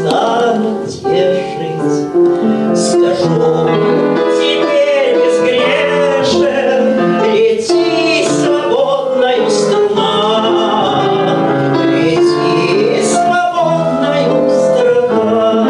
стану тешить. Скажу теперь безгрешен, лети свободною струна, лети свободною струна.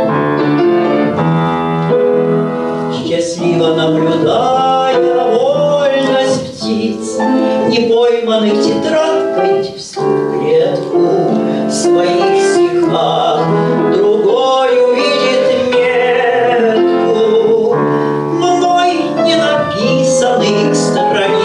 Счастливо наблюдая вольность птиц, непойманных тетрадкой в клетку своих стихах, другой увидит метку мной не написанных страниц.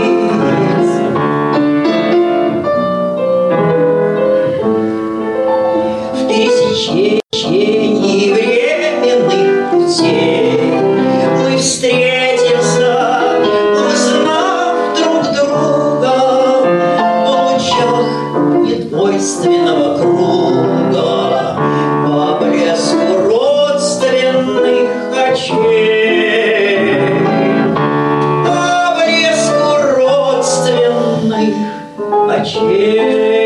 В пересечении временных путей мы встретимся, узнав друг друга в лучах недвойственного круга, по блеску родственных очей, по блеску родственных очей.